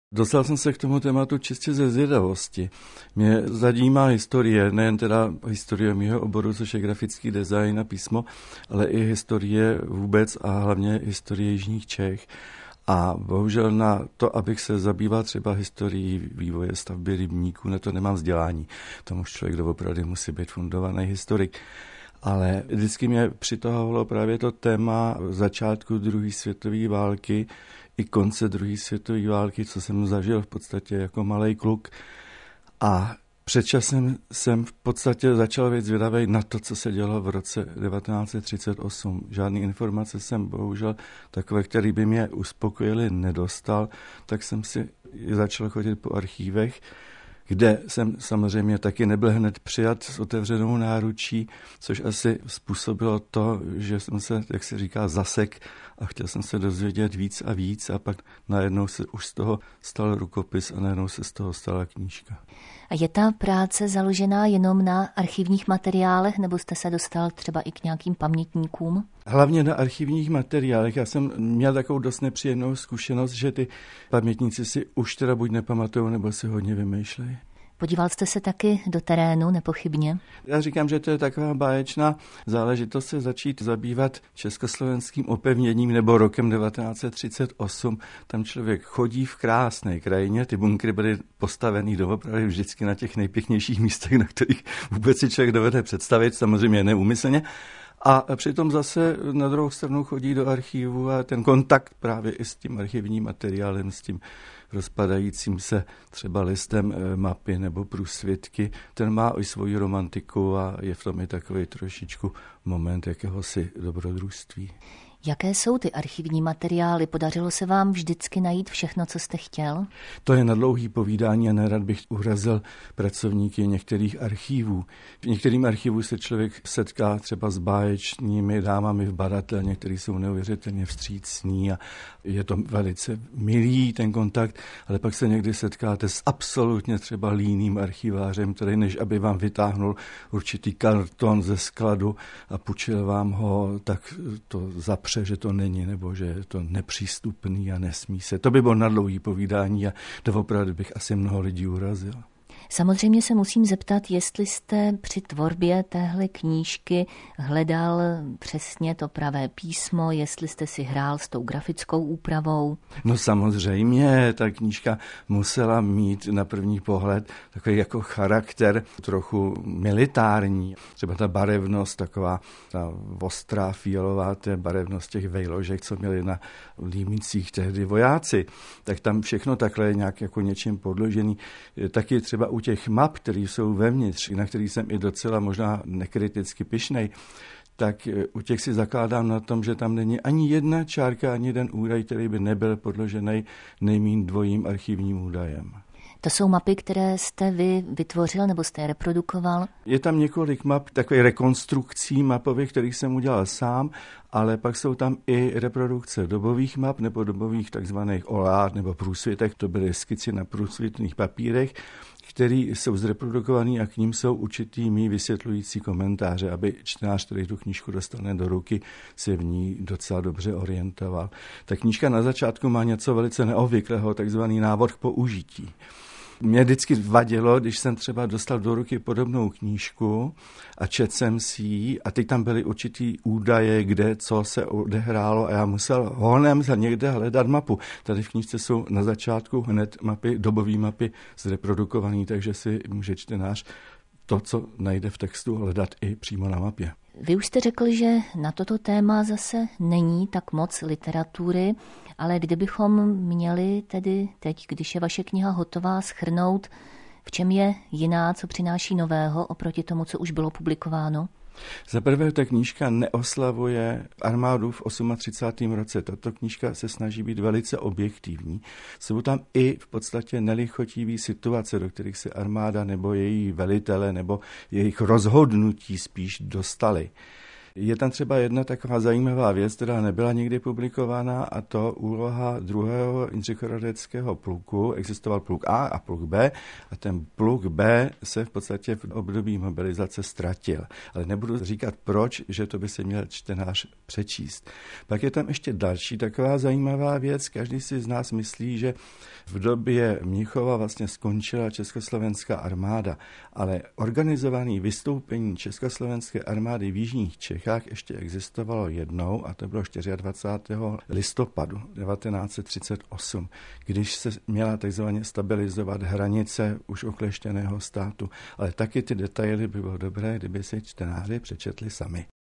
Dostal jsem se k tomu tématu čistě ze zvědavosti. Mě zajímá historie, nejen teda historie mého oboru, což je grafický design a písmo, ale i historie vůbec a hlavně historie jižních Čech. A bohužel na to, abych se zabýval třeba historií vývoje stavby rybníků, na to nemám vzdělání. Tomu člověk doopravdy musí být fundovaný historik. Ale vždycky mě přitahovalo právě to téma začátku druhé světové války i konce druhé světové války, co jsem zažil v podstatě jako malej kluk. A před časem jsem v podstatě začal být zvědavý na to, co se dělo v roce 1938. Žádný informace jsem bohužel takové, které by mě uspokojily, nedostal, tak jsem si začal chodit po archívech, kde jsem samozřejmě taky nebyl hned přijat s otevřenou náručí, což asi způsobilo to, že jsem se, jak se říká, zasek a chtěl jsem se dozvědět víc a víc a pak najednou se už z toho stal rukopis a najednou se z toho stala knížka. A je ta práce založená jenom na archivních materiálech, nebo jste se dostal třeba i k nějakým pamětníkům? Hlavně na archivních materiálech. Já jsem měl takovou dost nepříjemnou zkušenost, že ty pamětníci si už teda buď nepamatujou, nebo si hodně vymýšlejí. Podíval jste se taky do terénu, nepochybně? Já říkám, že to je taková báječná záležitost se začít zabývat československým opevněním nebo rokem 1938. Tam člověk chodí v krásné krajině, ty bunkry byly postavený doopravdy vždycky na těch nejpěknějších místech, na kterých vůbec si člověk dovede představit, samozřejmě neúmyslně. A přitom zase na druhou stranu chodí do archivu a ten kontakt právě i s tím archivním materiálem, s tím rozpadajícím se třeba listem mapy nebo průsvitky, ten má i svoji romantiku a je v tom i takový trošičku moment jakéhosi dobrodružství. Jaké jsou ty archivní materiály? Podařilo se vám vždycky najít všechno, co jste chtěl? To je na dlouhý povídání a nerad bych urazil pracovníky některých archívů. V některým archivu se člověk setká třeba s báječnými dámami v badatelně, kteří jsou neuvěřitelně vstřícní a je to velice milý ten kontakt, ale pak se někdy setkáte s absolutně třeba líným archivářem, který než aby vám vytáhnul určitý karton ze skladu a půjčil vám ho, tak to zapře, že to není, nebo že je to nepřístupný a nesmí se. To by bylo na dlouhý povídání a doopravdy bych asi mnoho lidí urazil. Samozřejmě se musím zeptat, jestli jste při tvorbě téhle knížky hledal přesně to pravé písmo, jestli jste si hrál s tou grafickou úpravou. No samozřejmě, ta knížka musela mít na první pohled takový jako charakter trochu militární. Třeba ta barevnost, taková ta ostrá fialová, té barevnost těch vejložek, co měli na límicích tehdy vojáci. Tak tam všechno takhle je nějak jako něčím podložený. Taky třeba u těch map, které jsou vevnitř, na kterých jsem i docela možná nekriticky pyšnej, tak u těch si zakládám na tom, že tam není ani jedna čárka, ani jeden údaj, který by nebyl podložený nejmíň dvojím archivním údajem. To jsou mapy, které jste vy vytvořil nebo jste reprodukoval? Je tam několik map, takových rekonstrukcí mapových, kterých jsem udělal sám, ale pak jsou tam i reprodukce dobových map nebo dobových takzvaných olád nebo průsvitek. To byly skici na průsvitných papírech, které jsou zreprodukované a k ním jsou určitý mý vysvětlující komentáře, aby čtenář, který tu knížku dostane do ruky, se v ní docela dobře orientoval. Ta knížka na začátku má něco velice neobvyklého, takzvaný návod k použití. Mě vždycky vadilo, když jsem třeba dostal do ruky podobnou knížku a četl jsem si ji a teď tam byly určitý údaje, kde co se odehrálo a já musel honem někde hledat mapu. Tady v knížce jsou na začátku hned mapy, dobové mapy zreprodukované, takže si může čtenář to, co najde v textu, hledat i přímo na mapě. Vy už jste řekl, že na toto téma zase není tak moc literatury, ale kdybychom měli tedy teď, když je vaše kniha hotová, shrnout, v čem je jiná, co přináší nového oproti tomu, co už bylo publikováno? Za prvé, ta knížka neoslavuje armádu v 38. roce. Tato knížka se snaží být velice objektivní. Jsou tam i v podstatě nelichotivé situace, do kterých se armáda nebo její velitele nebo jejich rozhodnutí spíš dostali. Je tam třeba jedna taková zajímavá věc, která nebyla nikdy publikovaná, a to úloha druhého inžikoradeckého pluku. Existoval pluk A a pluk B a ten pluk B se v podstatě v období mobilizace ztratil. Ale nebudu říkat proč, že to by si měl čtenář přečíst. Pak je tam ještě další taková zajímavá věc. Každý si z nás myslí, že v době Mnichova vlastně skončila československá armáda, ale organizované vystoupení československé armády v jižních Čechách ještě existovalo jednou, a to bylo 24. listopadu 1938, když se měla takzvaně stabilizovat hranice už okleštěného státu. Ale taky ty detaily by bylo dobré, kdyby si čtenáři přečetli sami.